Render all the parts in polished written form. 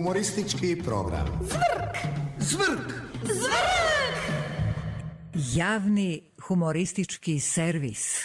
Humoristički program. Zvrk! Zvrk! Zvrk! Javni humoristički servis.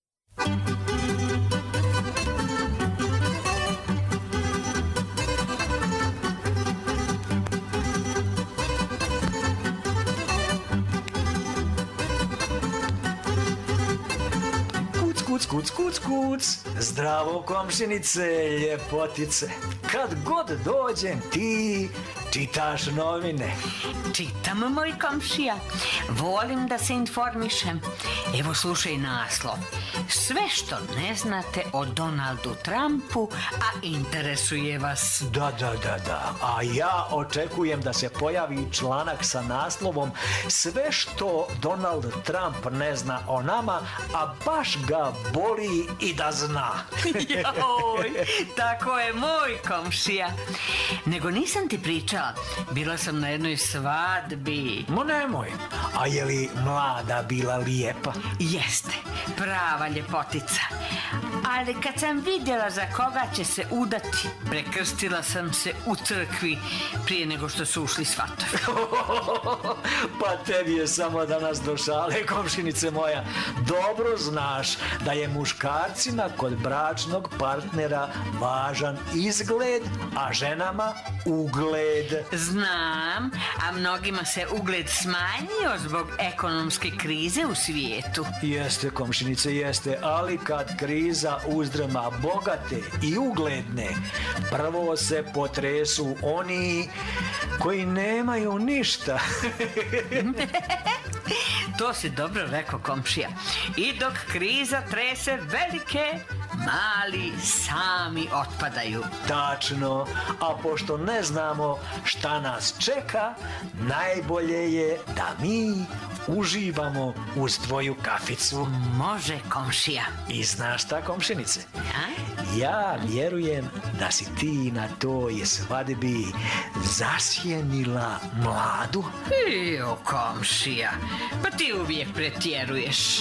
Kuc. Zdravo, komšinice, ljepotice. Kad god dođem, ti čitaš novine. Čitam, moj komšija. Volim da se informišem. Evo, slušaj naslov. Sve što ne znate o Donaldu Trumpu, a interesuje vas. Da. A ja očekujem da se pojavi članak sa naslovom Sve što Donald Trump ne zna o nama, a baš ga boli i da zna. Joj, tako je, moj komšija. Nego nisam ti pričala. Bila sam na jednoj svadbi. Mo nemoj. A je li mlada bila lijepa? Jeste, prava ljepotica. Ali kad sam vidjela za koga će se udati, prekrstila sam se u crkvi prije nego što su ušli svatovi. Pa tebi je samo danas do šale, komšinice moja. Dobro znaš da je muškarcima kod bračnog partnera važan izgled, a ženama ugled. Znam, a mnogima se ugled smanjio zbog ekonomske krize u svijetu. Jeste, komšinice, jeste, ali kad kriza uzdrma bogate i ugledne, prvo se potresu oni koji nemaju ništa. To si dobro rekao, komšija. I dok kriza trese velike, mali sami otpadaju. Tačno, a pošto ne znamo šta nas čeka, najbolje je da mi uživamo uz tvoju kaficu. Može, komšija. I znaš šta, komšinice? A? Ja vjerujem da si ti na toj svadbi zasjenila mladu. Jo, komšija, pa ti uvijek pretjeruješ.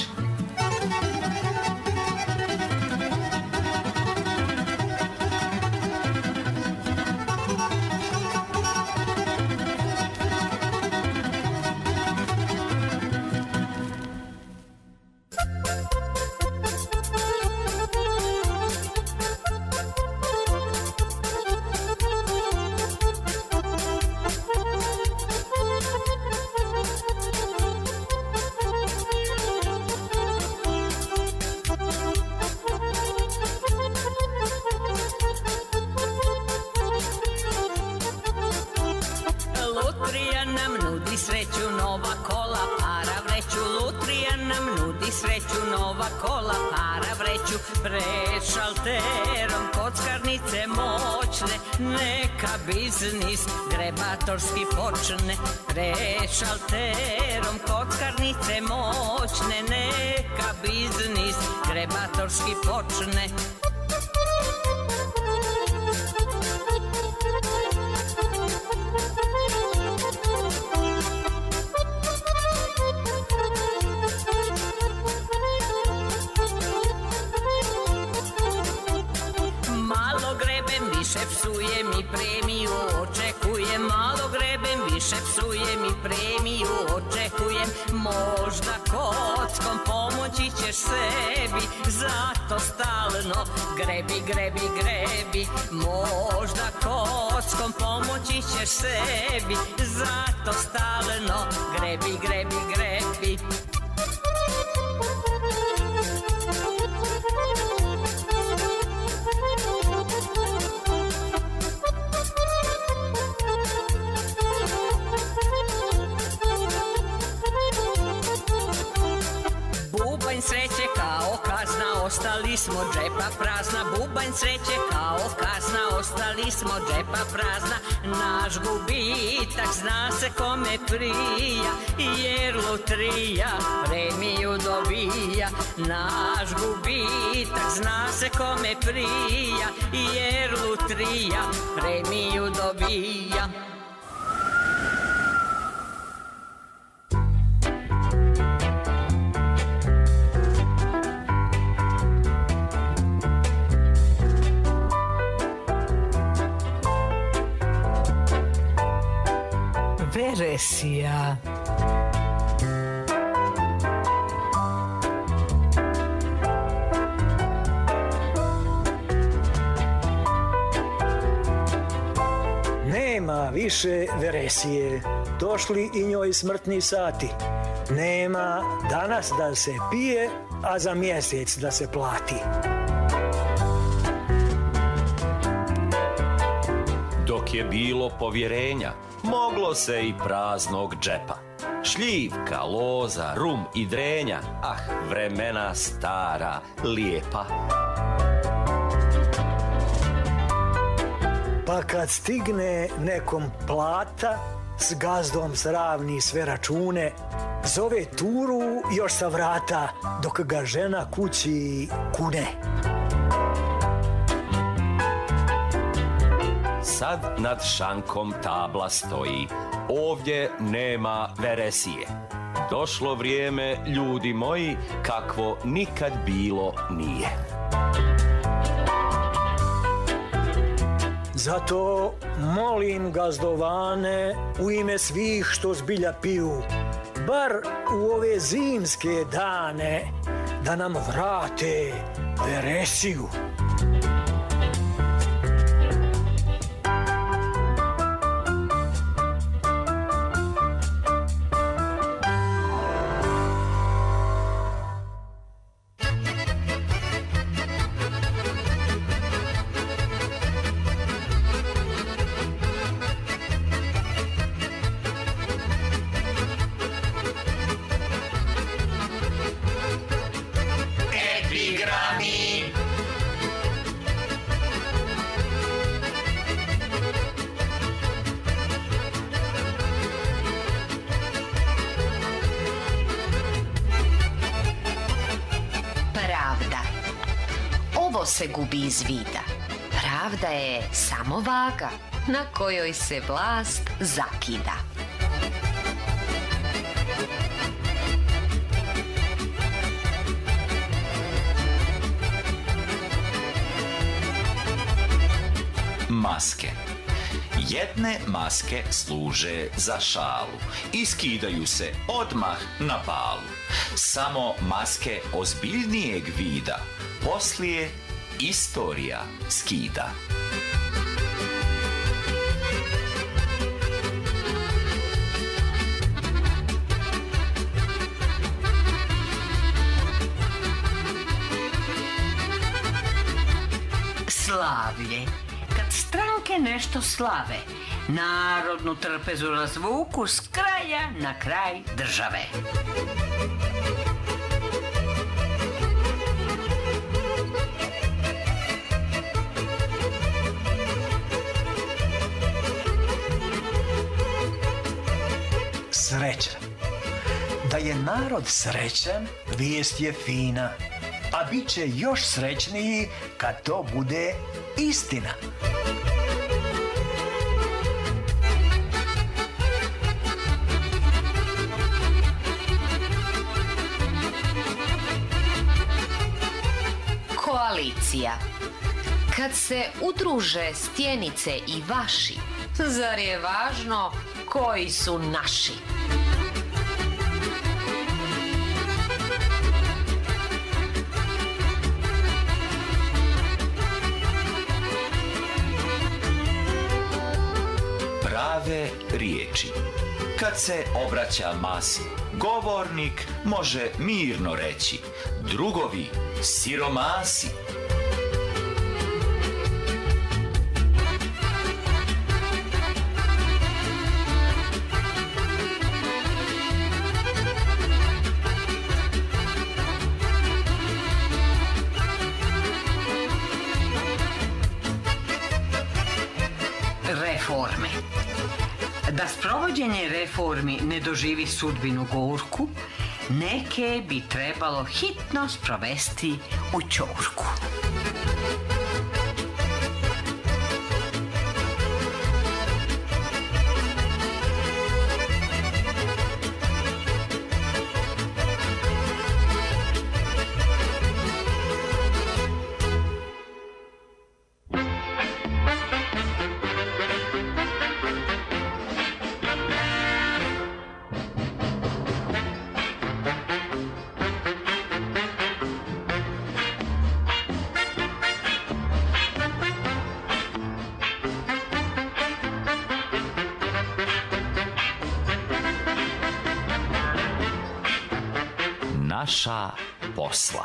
Sreću, nova kola, para vreću. Lutrija nam nudi sreću, nova kola, para vreću. Pred šalterom kockarnice moćne, neka biznis grebatorski počne. Pred šalterom kockarnice moćne, neka biznis grebatorski počne. Psujem i premiju očekujem, malo grebem, više psujem i premiju očekujem. Možda kockom pomoći ćeš sebi, zato stalno grebi. Možda kockom pomoći ćeš sebi, zato stalno grebi. Bubanj sreće kao kazna, ostali smo džepa prazna. Bubanj sreće kao kazna, ostali smo džepa prazna. Naš gubitak zna se kome prija, jer lutrija premiju dobija. Naš gubitak zna se kome prija, jer lutrija premiju dobija. veresija. Nema više veresije, došli i njoj smrtni sati. Nema danas da se pije, a za mjesec da se plati. Dok je bilo povjerenja, moglo se i praznog džepa. Šljivka, loza, rum i drenja, ah, vremena stara, lijepa. Pa kad stigne nekom plata, s gazdom sravni sve račune, zove turu još sa vrata, dok ga žena kući kune. Sad nad šankom tabla stoji, ovdje nema veresije. Došlo vrijeme, ljudi moji, kakvo nikad bilo nije. Zato molim gazdovane u ime svih što zbilja piju, bar u ove zimske dane, da nam vrate veresiju. Se gubi iz vida. Pravda je samo vaga na kojoj se vlast zakida. Maske. Jedne maske služe za šalu i skidaju se odmah na palu. Samo maske ozbiljnijeg vida poslije istorija skida. Slavlje. Kad stranke nešto slave, narodnu trpezu razvuku s kraja na kraj države. Srećan. Da je narod srećan, vijest je fina, a bit će još srećniji kad to bude istina. Koalicija. Kad se udruže stjenice i vaši, zar je važno koji su naši? Prave riječi. Kad se obraća masi, govornik može mirno reći: drugovi, siromasi. Reforme. Da sprovođenje reformi ne doživi sudbinu gorku, neke bi trebalo hitno sprovesti u ćorku. naša posla.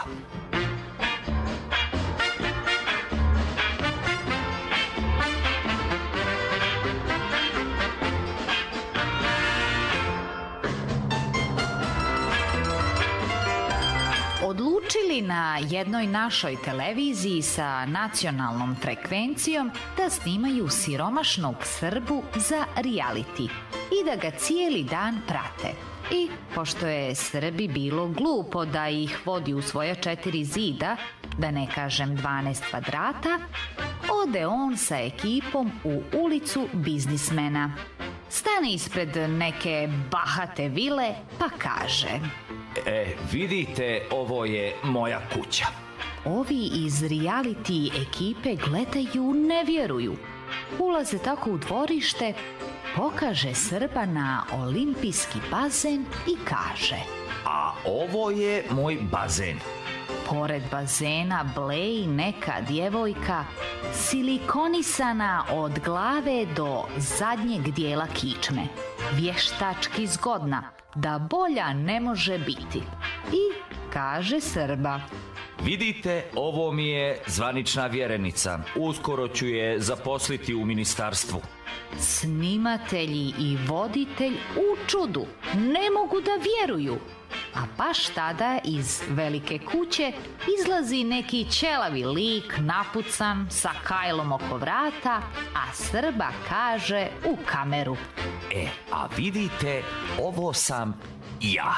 Odlučili na jednoj našoj televiziji sa nacionalnom frekvencijom da snimaju siromašnog Srbu za reality i da ga cijeli dan prate. I pošto je Srbi bilo glupo da ih vodi u svoja 4 zida, da ne kažem 12 kvadrata, ode on sa ekipom u ulicu biznismena. Stane ispred neke bahate vile pa kaže: Vidite, ovo je moja kuća. Ovi iz reality ekipe gledaju, ne vjeruju. Ulaze tako u dvorište, pokaže Srba na olimpijski bazen i kaže: A ovo je moj bazen. Pored bazena bleji neka djevojka, silikonisana od glave do zadnjeg dijela kičme. Vještački zgodna, da bolja ne može biti. I kaže Srba: Vidite, ovo mi je zvanična vjerenica. Uskoro ću je zaposliti u ministarstvu. Snimatelji i voditelj u čudu, ne mogu da vjeruju. A baš tada iz velike kuće izlazi neki ćelavi lik, napucan, sa kajlom oko vrata, a Srba kaže u kameru: A vidite, ovo sam ja.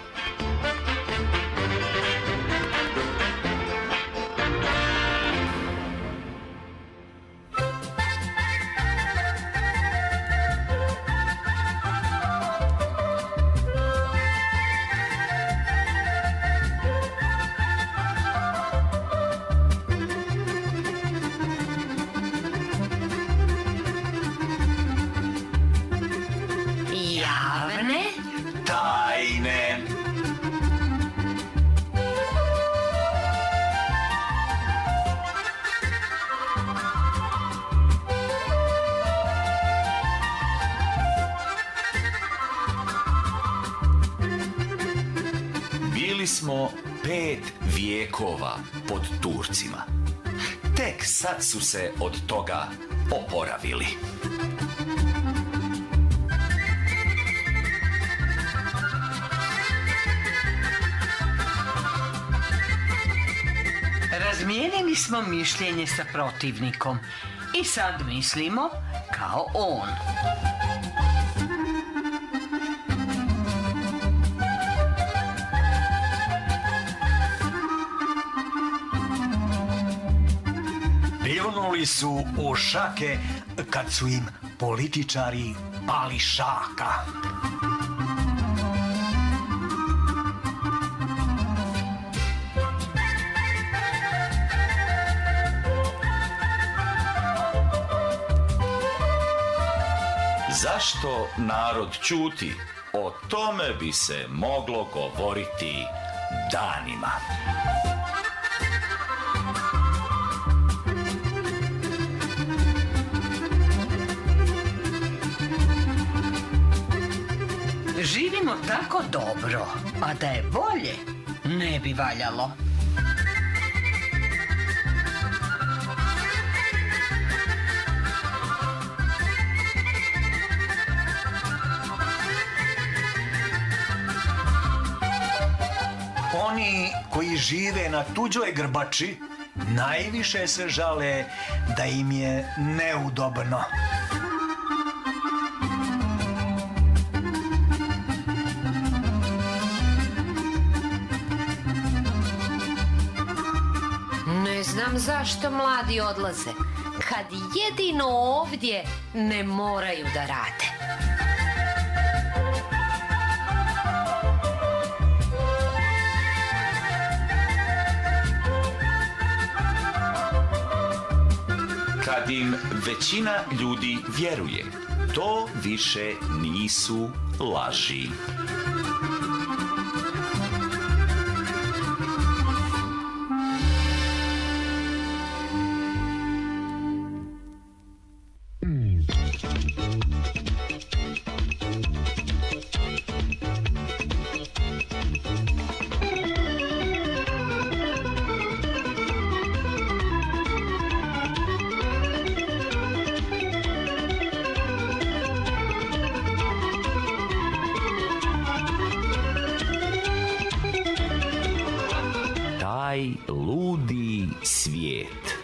Smo 5 vijekova pod Turcima. Tek sad su se od toga oporavili. Razmijenili smo mišljenje sa protivnikom i sad mislimo kao on. Pljunuli su u šake kad su im političari pali šaka. Zašto narod ćuti? O tome bi se moglo govoriti danima. Živimo tako dobro, a da je bolje, ne bi valjalo. Oni koji žive na tuđoj grbači najviše se žale da im je neudobno. Ne znam zašto mladi odlaze, kad jedino ovdje ne moraju da rade. Kad im većina ljudi vjeruje, to više nisu laži. ludi svijet.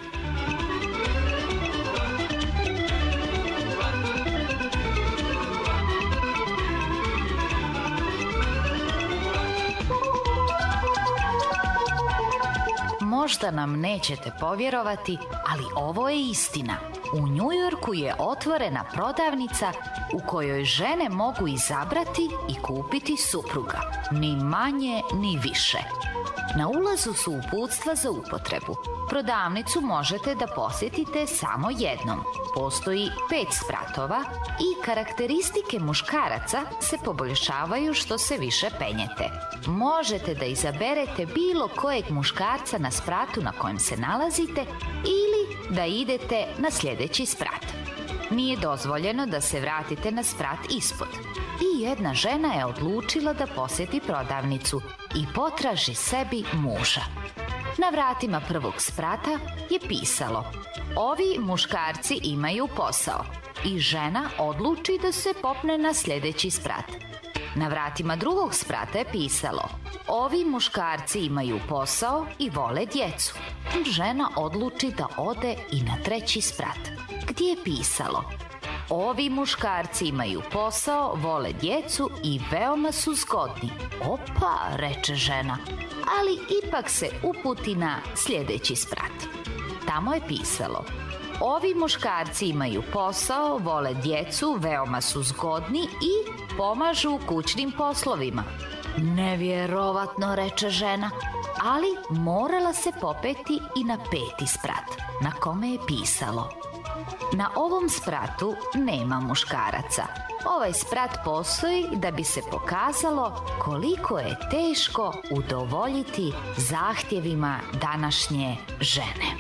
Možda nam nećete povjerovati, ali ovo je istina. U Njujorku je otvorena prodavnica u kojoj žene mogu izabrati i kupiti supruga. Ni manje, ni više. Na ulazu su uputstva za upotrebu. Prodavnicu možete da posjetite samo jednom. Postoji 5 spratova i karakteristike muškaraca se poboljšavaju što se više penjete. Možete da izaberete bilo kojeg muškarca na spratu na kojem se nalazite ili da idete na sljedeći sprat. Nije dozvoljeno da se vratite na sprat ispod. I jedna žena je odlučila da posjeti prodavnicu i potraži sebi muža. Na vratima prvog sprata je pisalo: ovi muškarci imaju posao, i žena odluči da se popne na sljedeći sprat. Na vratima drugog sprata je pisalo: ovi muškarci imaju posao i vole djecu. Žena odluči da ode i na treći sprat, gdje je pisalo: ovi muškarci imaju posao, vole djecu i veoma su zgodni. Opa, reče žena, ali ipak se uputi na sljedeći sprat. Tamo je pisalo: ovi muškarci imaju posao, vole djecu, veoma su zgodni i pomažu u kućnim poslovima. Nevjerovatno, reče žena, ali morala se popeti i na 5. sprat, na kome je pisalo: na ovom spratu nema muškaraca. Ovaj sprat postoji da bi se pokazalo koliko je teško udovoljiti zahtjevima današnje žene.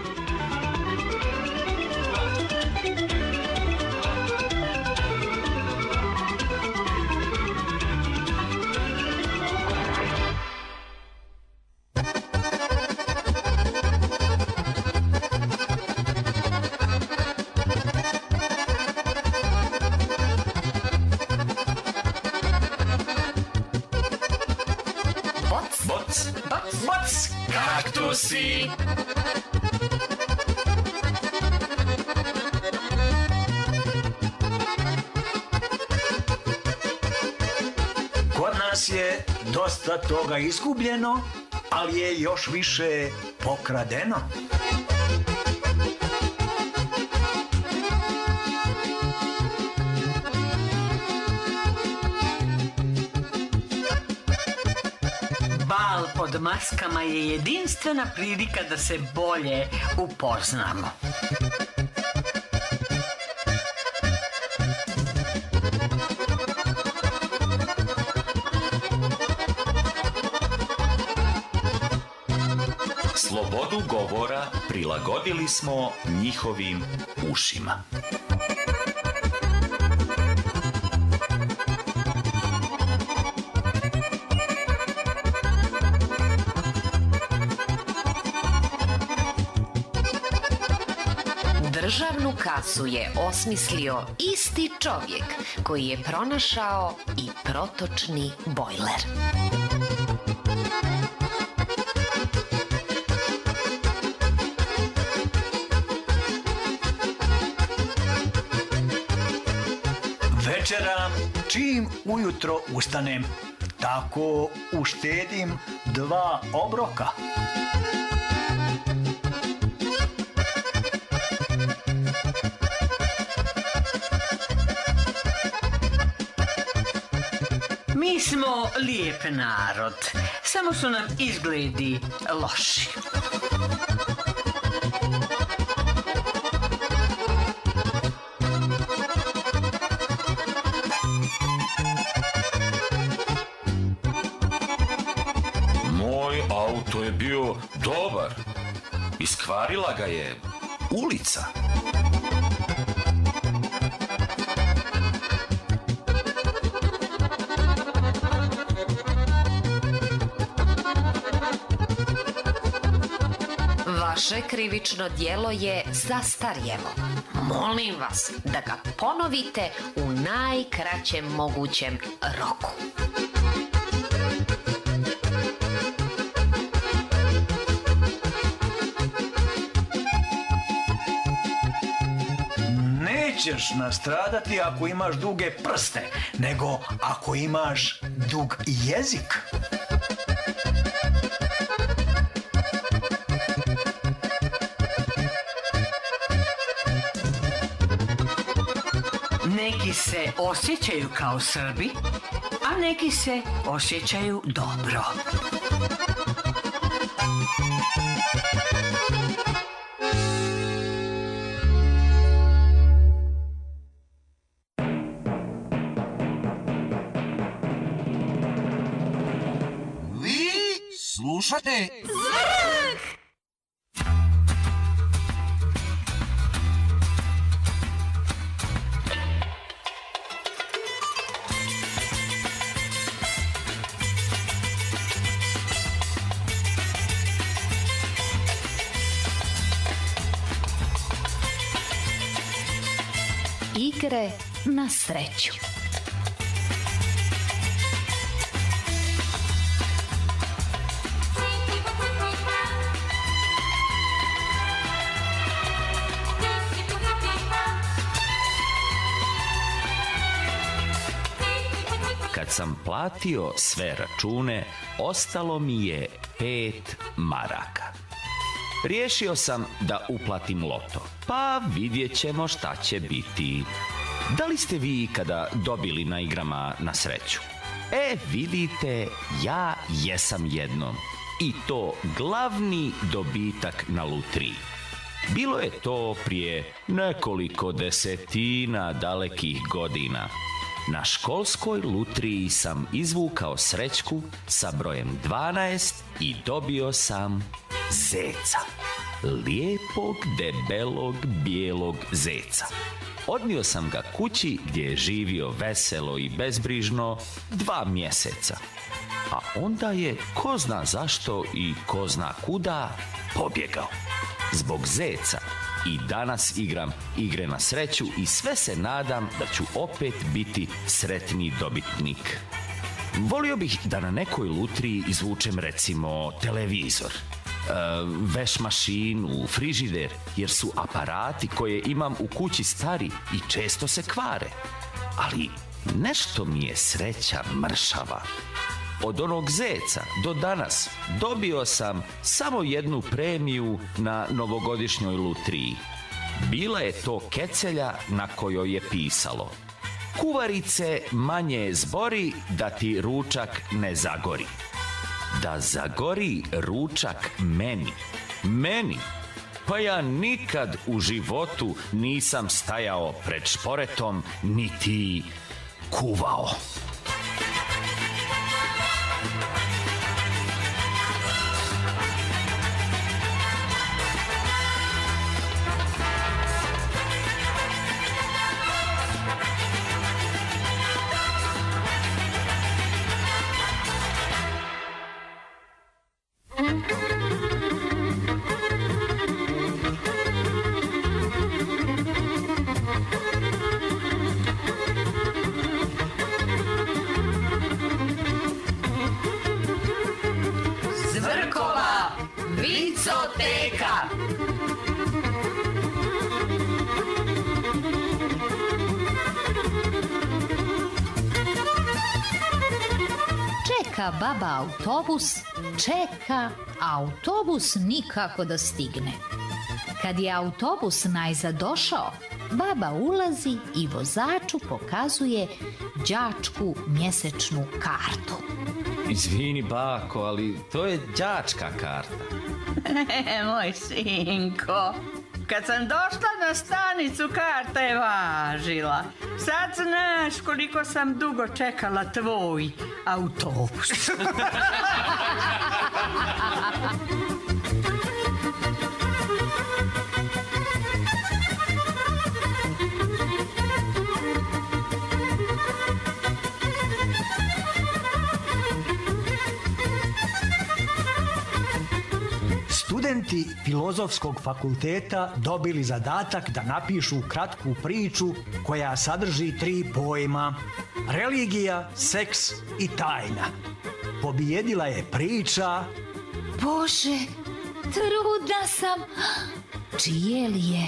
Kaktusi. Kod nas je dosta toga izgubljeno, ali je još više pokradeno. Bal pod maskama je jedinstvena prilika da se bolje upoznamo. Slobodu govora prilagodili smo njihovim ušima. Državnu kasu je osmislio isti čovjek koji je pronašao i protočni bojler. Večeram čim ujutro ustanem, tako uštedim 2 obroka. Mi smo lijep narod, samo su nam izgledi loši. Moj auto je bio dobar. Iskvarila ga je ulica. Vaše krivično djelo je zastarjelo. Molim vas da ga ponovite u najkraćem mogućem roku. nećeš nastradati ako imaš duge prste, nego ako imaš dug jezik. Neki se osjećaju kao Srbi, a neki se osjećaju dobro. Vi slušate Zvrk! Igre na sreću. Kad sam platio sve račune, ostalo mi je 5 maraka. Riješio sam da uplatim loto, pa vidjet ćemo šta će biti. Da li ste vi ikada dobili na igrama na sreću? Vidite, ja jesam jednom. I to glavni dobitak na lutriji. Bilo je to prije nekoliko desetina dalekih godina. Na školskoj lutriji sam izvukao srećku sa brojem 12 i dobio sam zeca. Lijepog, debelog, bijelog zeca. Odnio sam ga kući gdje je živio veselo i bezbrižno 2 mjeseca. A onda je, ko zna zašto i ko zna kuda, pobjegao. Zbog zeca i danas igram igre na sreću i sve se nadam da ću opet biti sretni dobitnik. Volio bih da na nekoj lutriji izvučem recimo televizor, veš mašinu, frižider, jer su aparati koje imam u kući stari i često se kvare. Ali nešto mi je sreća mršava. Od onog zeca do danas dobio sam samo jednu premiju na novogodišnjoj lutriji. Bila je to kecelja na kojoj je pisalo: kuvarice manje zbori da ti ručak ne zagori. Da zagori ručak meni. Meni? Pa ja nikad u životu nisam stajao pred šporetom niti kuvao. Vicoteka. Čeka baba autobus, čeka, a autobus nikako da stigne. Kad je autobus najzad došao, baba ulazi i vozaču pokazuje đačku mjesečnu kartu. Izvini, bako, ali to je đačka karta. Moj sinko, kad sam došla na stanicu, karta je važila. Sad znaš koliko sam dugo čekala tvoj autobus. Studenti Filozofskog fakulteta dobili zadatak da napišu kratku priču koja sadrži 3 pojma: religija, seks i tajna. Pobijedila je priča: Bože, trudna sam, čije li je?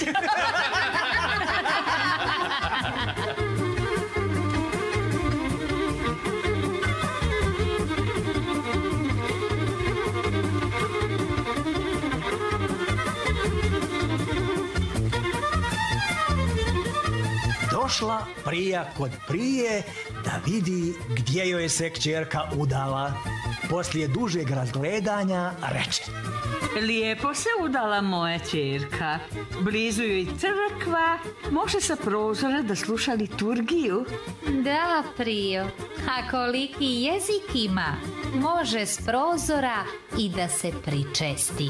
Došla prija kod prije da vidi gdje joj se kćerka udala. Poslije dužeg razgledanja reče: Lijepo se udala moja ćerka. Blizu joj crkva, može sa prozora da sluša liturgiju. Da, Prijo, a koliki jezik ima, može s prozora i da se pričesti.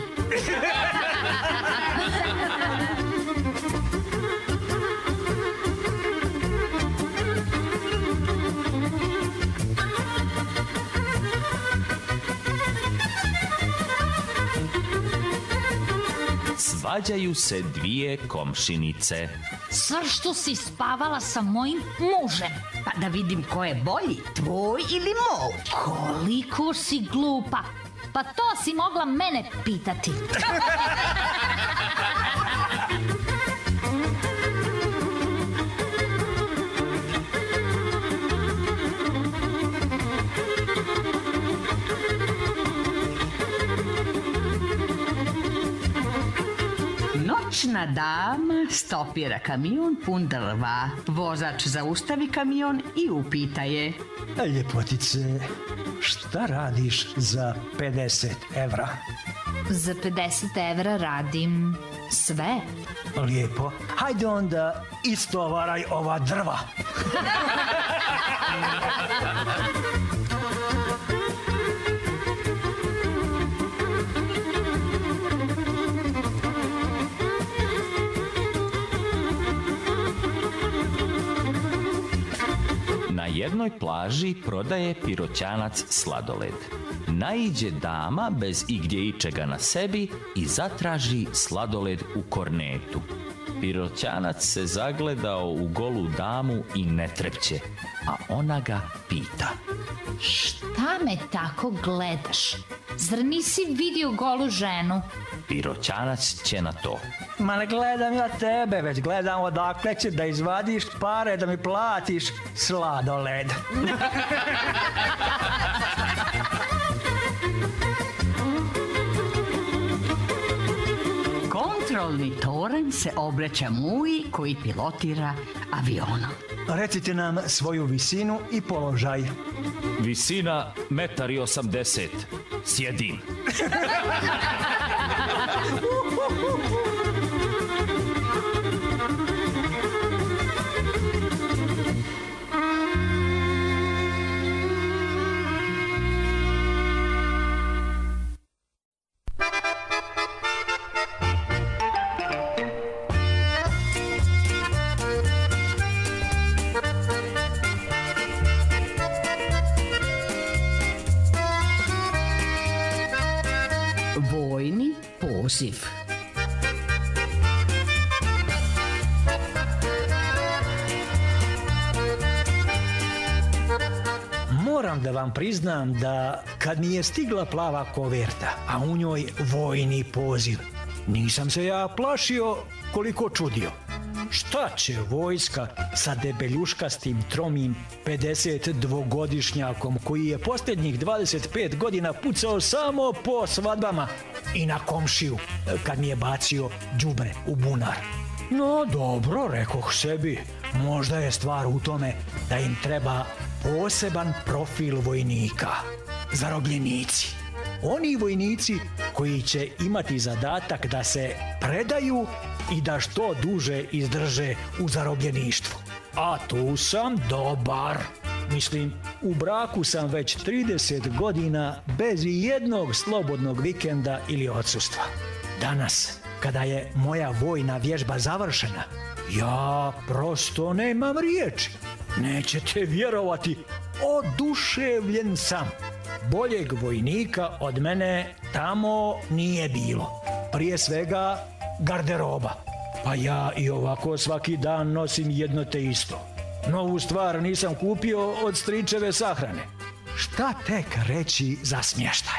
Svađaju se dvije komšinice. Zašto si spavala sa mojim mužem? Pa da vidim ko je bolji, tvoj ili moj. Koliko si glupa? Pa to si mogla mene pitati. Noćna dama stopira kamion pun drva. Vozač zaustavi kamion i upita je: Ljepotice, šta radiš za 50 evra? Za 50 evra radim sve. Lijepo, hajde onda istovaraj ova drva. Na jednoj plaži prodaje Piroćanac sladoled. Naiđe dama bez igdje ičega na sebi i zatraži sladoled u kornetu. Piroćanac se zagledao u golu damu i ne trepće, a ona ga pita: Šta me tako gledaš? Zar nisi vidio golu ženu? Piroćanac će na to: Ma ne gledam ja tebe, već gledam odakle će da izvadiš pare da mi platiš sladoled. Kontrolni toranj se obraća muji koji pilotira avionom. Recite nam svoju visinu i položaj. Visina 1,80 m. Sjedim. Vojni poziv. Moram da vam priznam da kad mi je stigla plava koverta, a u njoj vojni poziv, nisam se ja plašio koliko čudio. Šta će vojska sa debeljuškastim tromim 52-godišnjakom koji je posljednjih 25 godina pucao samo po svadbama i na komšiju kad mi je bacio đubre u bunar. No dobro, rekoh sebi, možda je stvar u tome da im treba poseban profil vojnika, zarobljenici. Oni vojnici koji će imati zadatak da se predaju i da što duže izdrže u zarobljeništvu. A tu sam dobar. Mislim, u braku sam već 30 godina bez jednog slobodnog vikenda ili odsustva. Danas, kada je moja vojna vježba završena, ja prosto nemam riječi. Nećete vjerovati, oduševljen sam. Boljeg vojnika od mene tamo nije bilo. Prije svega garderoba. Pa ja i ovako svaki dan nosim jedno te isto. Novu stvar nisam kupio od stričeve sahrane. Šta tek reći za smještaj?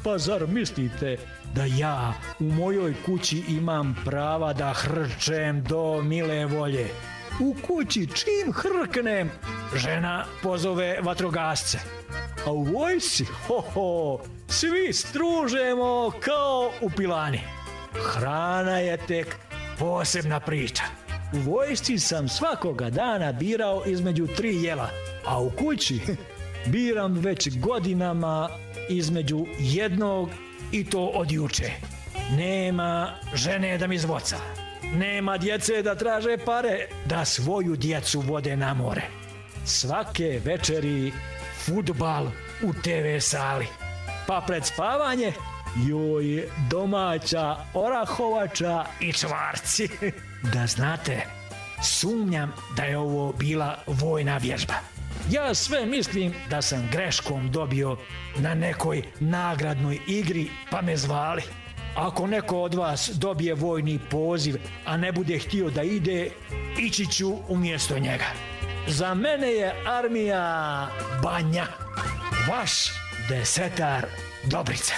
Pa zar mislite da ja u mojoj kući imam prava da hrčem do mile volje? U kući čim hrknem, žena pozove vatrogasce. A u vojsci, svi stružemo kao u pilani. Hrana je tek posebna priča. U vojsci sam svakoga dana birao između 3 jela, a u kući biram već godinama između jednog i to od juče. Nema žene da mi zvoca. Nema djece da traže pare da svoju djecu vode na more. Svake večeri fudbal u TV sali. Pa pred spavanje joj domaća orahovača i čvarci. Da znate, sumnjam da je ovo bila vojna vježba. Ja sve mislim da sam greškom dobio na nekoj nagradnoj igri pa me zvali. Ako neko od vas dobije vojni poziv, a ne bude htio da ide, ići ću umjesto njega. Za mene je armija Banja, vaš desetar Dobrica.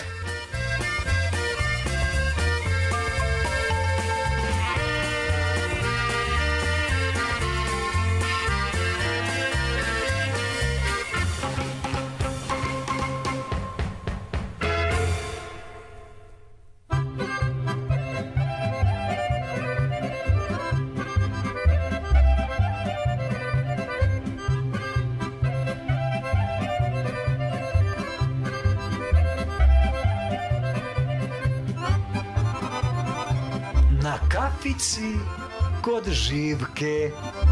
Na kafici kod Živke.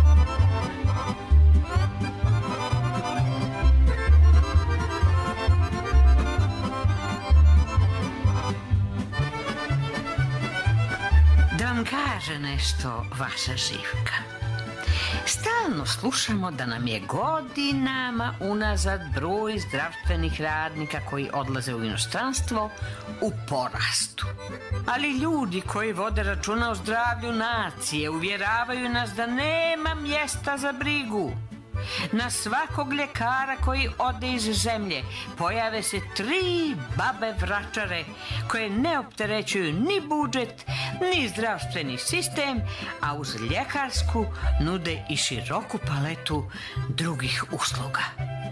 Da vam kaže nešto vaša Živka. Stalno slušamo da nam je godinama unazad broj zdravstvenih radnika koji odlaze u inostranstvo u porastu. Ali ljudi koji vode računa o zdravlju nacije uvjeravaju nas da nema mjesta za brigu. Na svakog ljekara koji ode iz zemlje pojave se 3 babe vračare koje ne opterećuju ni budžet, ni zdravstveni sistem, a uz ljekarsku nude i široku paletu drugih usluga.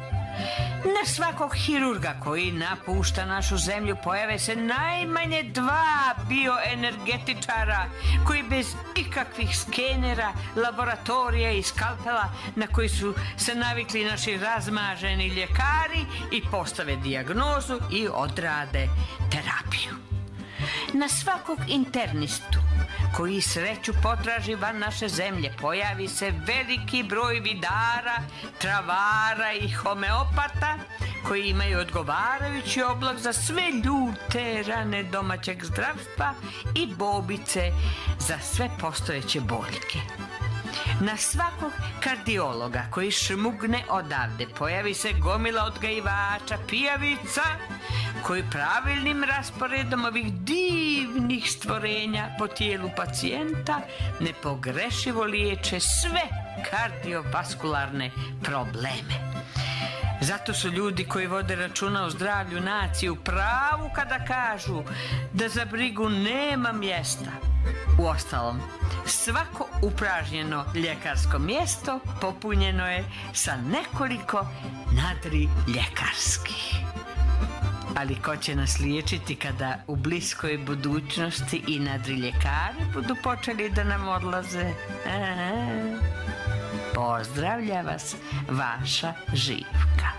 Na svakog hirurga koji napušta našu zemlju pojave se najmanje 2 bioenergetičara koji bez ikakvih skenera, laboratorija i skalpela na koji su se navikli naši razmaženi ljekari i postave dijagnozu i odrade terapiju. Na svakog internistu koji sreću potraži van naše zemlje pojavi se veliki broj vidara, travara i homeopata koji imaju odgovarajući oblak za sve ljute rane domaćeg zdravstva i bobice za sve postojeće boljke. Na svakog kardiologa koji šmugne odavde pojavi se gomila odgajivača pijavica koji pravilnim rasporedom ovih divnih stvorenja po tijelu pacijenta nepogrešivo liječe sve kardiovaskularne probleme. Zato su ljudi koji vode računa o zdravlju nacije u pravu kada kažu da za brigu nema mjesta. Uostalom, svako upražnjeno ljekarsko mjesto popunjeno je sa nekoliko nadriljekarskih. Ali ko će nas liječiti kada u bliskoj budućnosti i nadriljekari budu počeli da nam odlaze? Pozdravlja vas vaša Živka.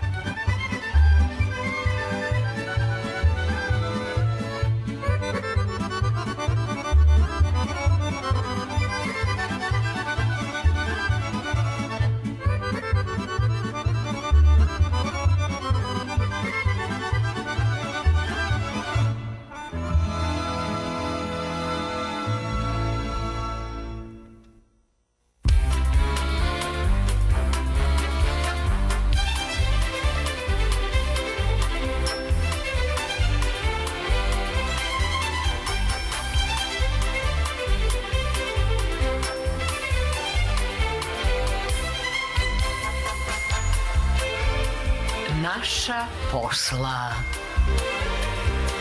Naša posla.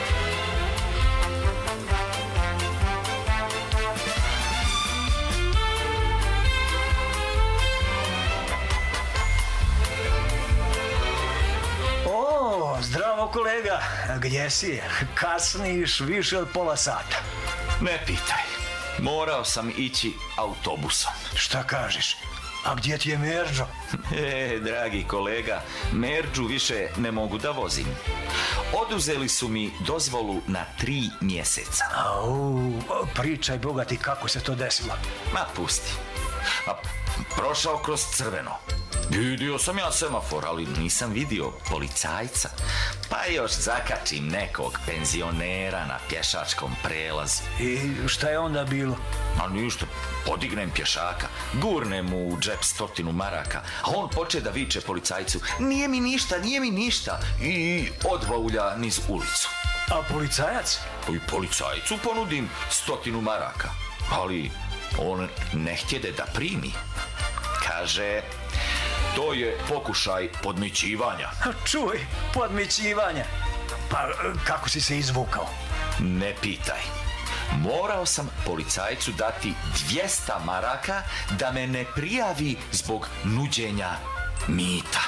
kolega, gdje si? Kasniš više od pola sata. Ne pitaj. Morao sam ići autobusom. Šta kažeš? A gdje ti je Merđo? Dragi kolega, Merđu više ne mogu da vozim. Oduzeli su mi dozvolu na 3 mjeseca. Pričaj, bogati, kako se to desilo. Ma pusti. Prošao kroz crveno. Vidio sam ja semafor, ali nisam vidio policajca. Pa još zakačim nekog penzionera na pješačkom prelazu. I šta je onda bilo? A ništa, podignem pješaka, gurnem mu u džep 100 maraka, a on poče da viče policajcu: nije mi ništa, i odvaulja niz ulicu. A policajac? I policajcu ponudim 100 maraka, ali on ne htjede da primi. Kaže: to je pokušaj podmićivanja. Čuj, podmićivanja? Pa kako si se izvukao? Ne pitaj. Morao sam policajcu dati 200 maraka da me ne prijavi zbog nuđenja mita.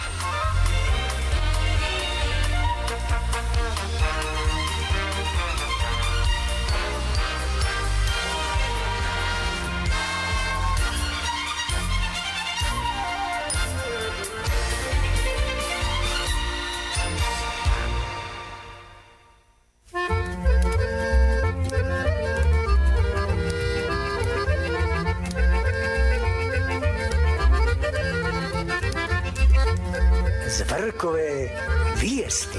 Zvrkove vijesti.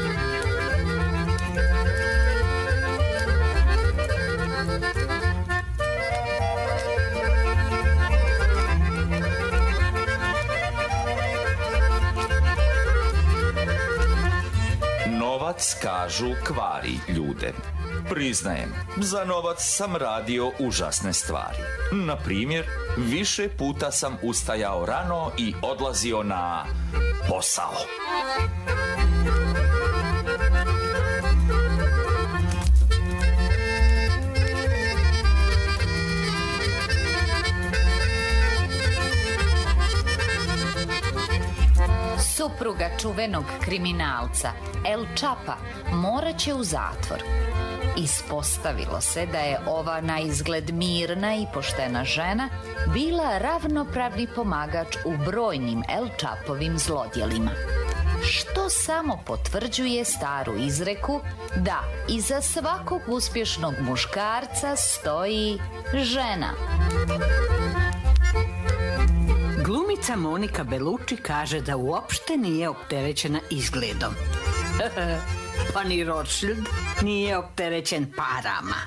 Novac, kažu, kvari ljude. Priznajem, za novac sam radio užasne stvari. Na primjer, više puta sam ustajao rano i odlazio na posao. Supruga čuvenog kriminalca El Chapa morat će u zatvor. Ispostavilo se da je ova na izgled mirna i poštena žena bila ravnopravni pomagač u brojnim El Chapovim zlodjelima. Što samo potvrđuje staru izreku da iza svakog uspješnog muškarca stoji žena. Glumica Monika Bellucci kaže da uopšte nije opterećena izgledom. Pa ni Rothschild nije opterećen parama.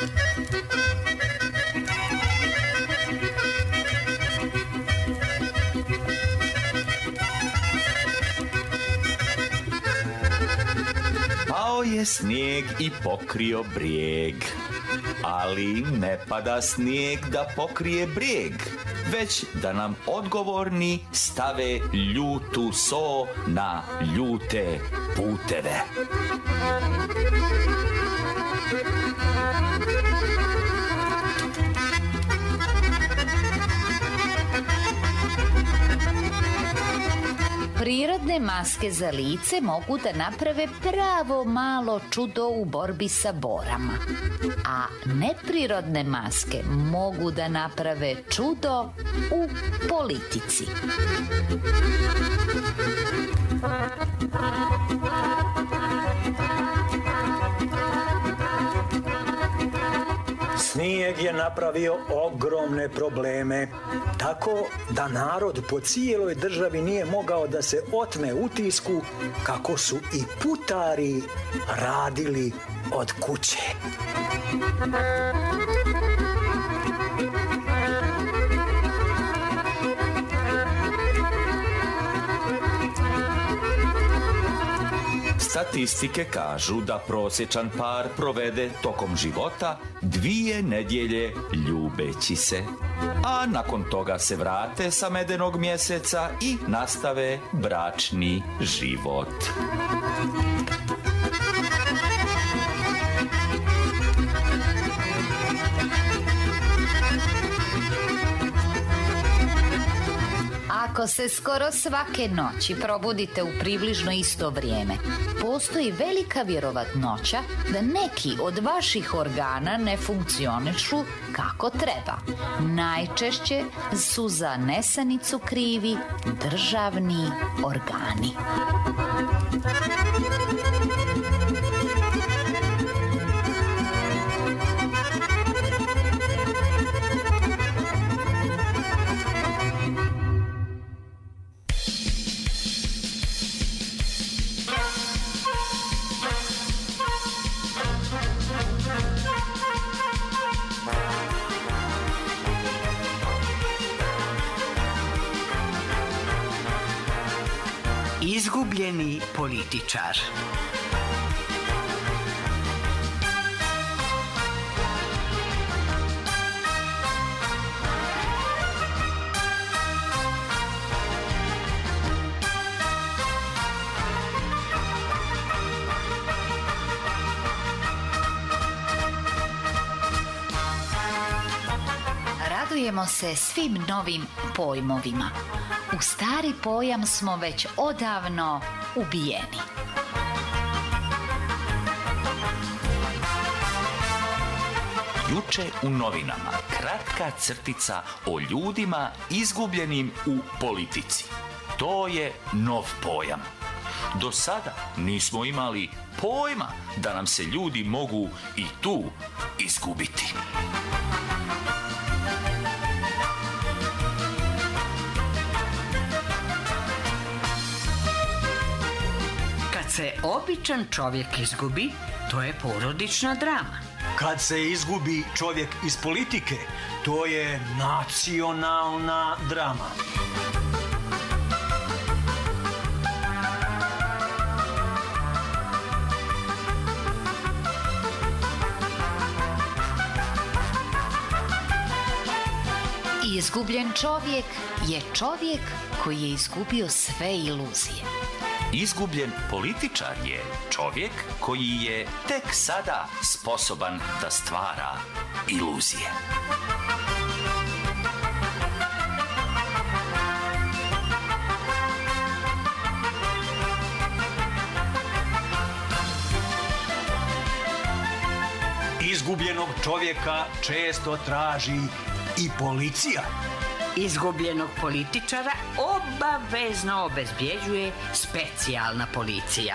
Pao je snijeg i pokrio brijeg, ali ne pada snijeg da pokrije brijeg, već da nam odgovorni stave ljutu so na ljute puteve. Prirodne maske za lice mogu da naprave pravo malo čudo u borbi sa borama, a neprirodne maske mogu da naprave čudo u politici. Snijeg je napravio ogromne probleme, tako da narod po cijeloj državi nije mogao da se otme utisku kako su i putari radili od kuće. Statistike kažu da prosječan par provede tokom života 2 nedjelje ljubeći se, a nakon toga se vrate sa medenog mjeseca i nastave bračni život. Ako se skoro svake noći probudite u približno isto vrijeme, postoji velika vjerovatnoća da neki od vaših organa ne funkcionišu kako treba. Najčešće su za nesanicu krivi državni organi. Izgubljeni političar. Radujemo se svim novim pojmovima. U stari pojam smo već odavno ubijeni. Juče u novinama kratka crtica o ljudima izgubljenim u politici. To je nov pojam. Do sada nismo imali pojma da nam se ljudi mogu i tu izgubiti. Kad se običan čovjek izgubi, to je porodična drama. Kad se izgubi čovjek iz politike, to je nacionalna drama. Izgubljen čovjek je čovjek koji je izgubio sve iluzije. Izgubljen političar je čovjek koji je tek sada sposoban da stvara iluzije. Izgubljenog čovjeka često traži i policija. Izgubljenog političara obavezno obezbjeđuje specijalna policija.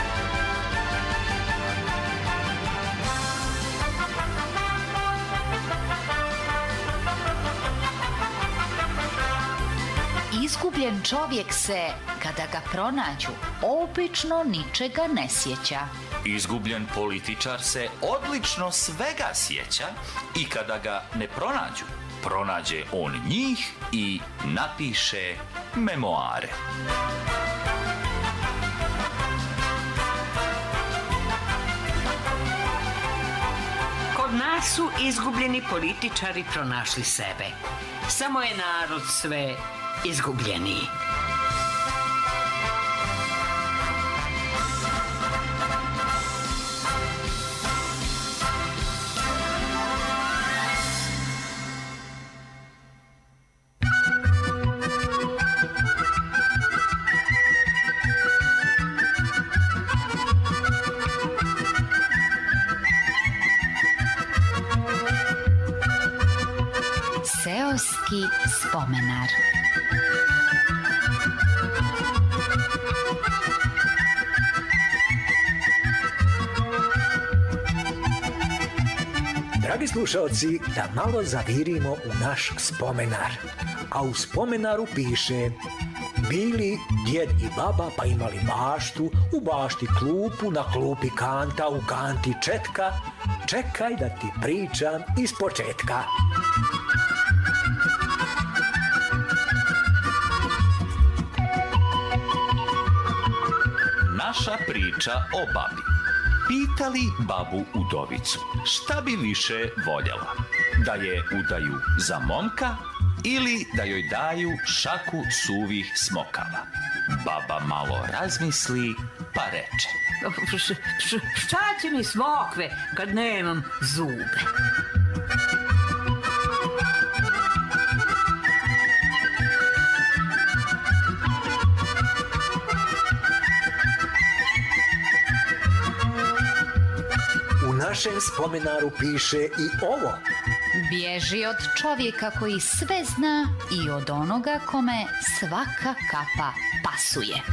Izgubljen čovjek se, kada ga pronađu, obično ničega ne sjeća. Izgubljen političar se odlično svega sjeća i kada ga ne pronađu, pronađe on njih i napiše memoare. Kod nas su izgubljeni političari pronašli sebe. Samo je narod sve izgubljeniji. Seoski spomenar. Dragi slušalci, da malo zavirimo u naš spomenar. A u spomenaru piše: bili djed i baba pa imali baštu, u bašti klupu, na klupi kanta, u kanti četka. Čekaj da ti pričam iz početka. Naša priča o babi. Pitali babu udovicu šta bi više voljela, da je udaju za momka ili da joj daju šaku suvih smokava. Baba malo razmisli pa reče: Šta će mi smokve kad nemam zube? našem spomenaru piše i ovo. Bježi od čovjeka koji sve zna i od onoga kome svaka kapa pasuje.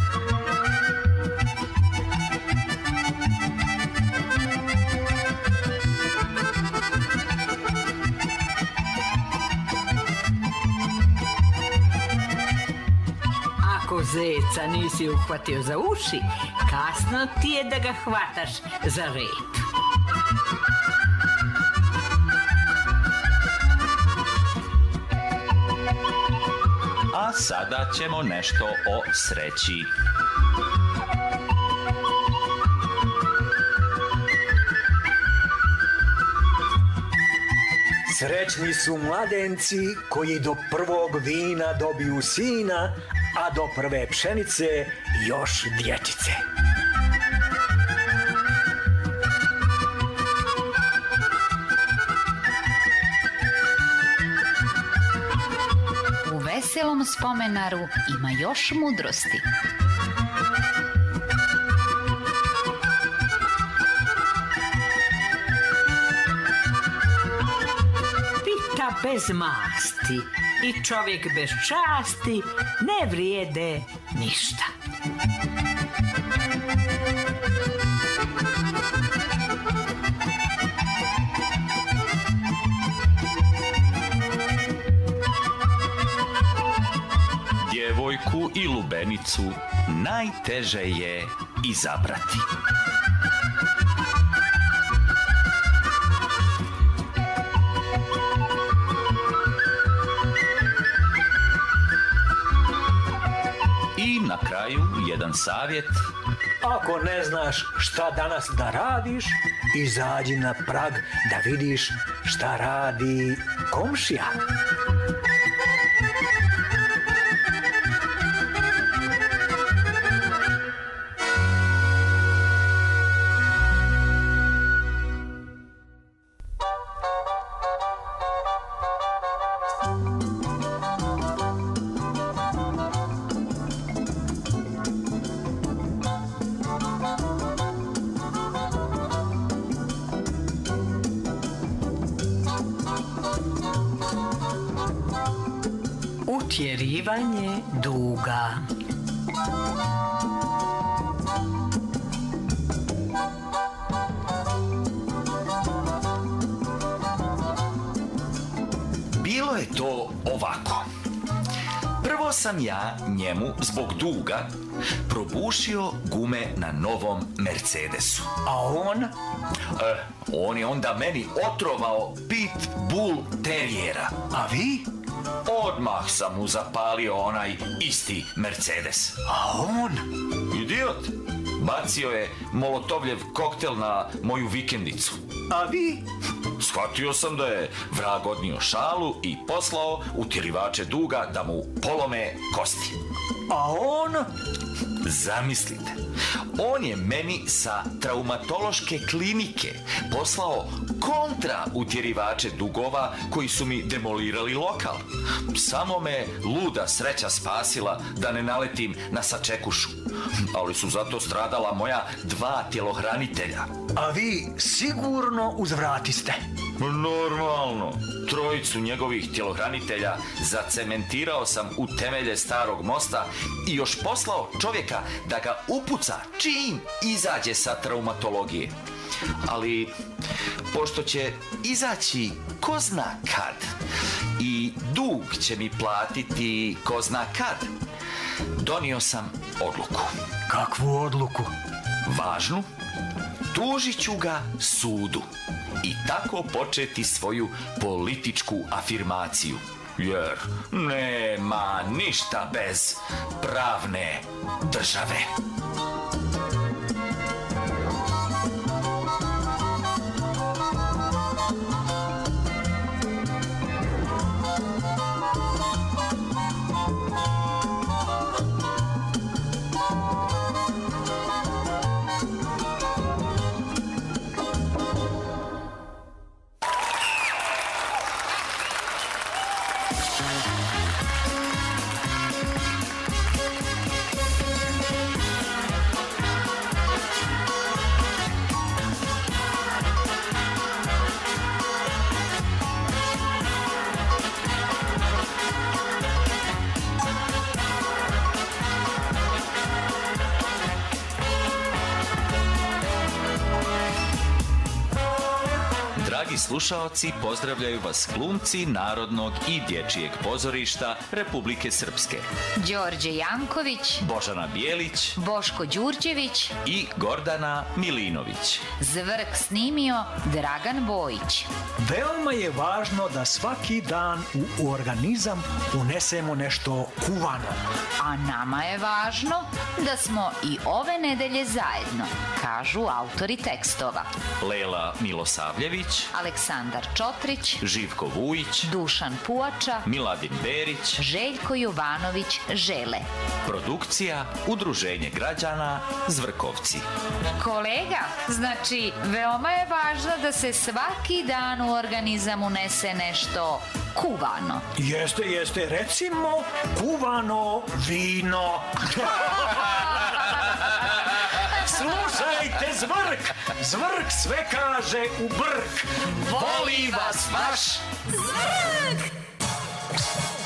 Ako zeca nisi uhvatio za uši, kasno ti je da ga hvataš za rep. A sada ćemo nešto o sreći. Srećni su mladenci koji do prvog vina dobiju sina, a do prve pšenice još dječice. U veselom spomenaru ima još mudrosti. Pita bez masti i čovjek bez časti ne vrijede ništa. Djevojku i lubenicu najteže je izabrati. I na kraju jedan savjet. Ako ne znaš šta danas da radiš, izađi na prag da vidiš šta radi komšija. Utjerivanje duga. Bilo je to ovako. Prvo sam ja njemu zbog duga probušio gume na novom Mercedesu. A on? On je onda meni otrovao Pitbull terijera. A vi? Odmah sam mu zapalio onaj isti Mercedes. A on? Idiot! Bacio je molotovljev koktel na moju vikendicu. A vi? Shvatio sam da je vrag odnio šalu i poslao utjerivače duga da mu polome kosti. A on? Zamislite, on je meni sa traumatološke klinike poslao kontra utjerivače dugova koji su mi demolirali lokal. Samo me luda sreća spasila da ne naletim na sačekušu. Ali su zato stradala moja 2 tjelohranitelja. A vi sigurno uzvratiste. Normalno. 3 njegovih tjelohranitelja zacementirao sam u temelje starog mosta i još poslao čovjeka da ga upuca čim izađe sa traumatologije. Ali, pošto će izaći ko zna kad i dug će mi platiti ko zna kad, donio sam odluku. Kakvu odluku? Važnu. Tužit ću ga sudu i tako početi svoju političku afirmaciju. Jer nema ništa bez pravne države. Dragi slušaoci, pozdravljaju vas glumci Narodnog i dječjeg pozorišta Republike Srpske. Đorđe Janković, Božana Bijelić Boško Đurđević i Gordana Milinović. Zvrk snimio Dragan Bojić. Veoma je važno da svaki dan u organizam unesemo nešto kuvano. A nama je važno da smo i ove nedelje zajedno, kažu autori tekstova. Lela Milosavljević, Aleksandar Čotrić, Živko Vujić, Dušan Puača, Miladin Berić, Željko Jovanović Žele. produkcija Udruženje građana Zvrkovci. Kolega, znači, veoma je važno da se svaki dan u organizam unese nešto kuvano. Jeste, recimo kuvano vino. Slušajte, Zvrk sve kaže u brk. Voli vas vaš Zvrk!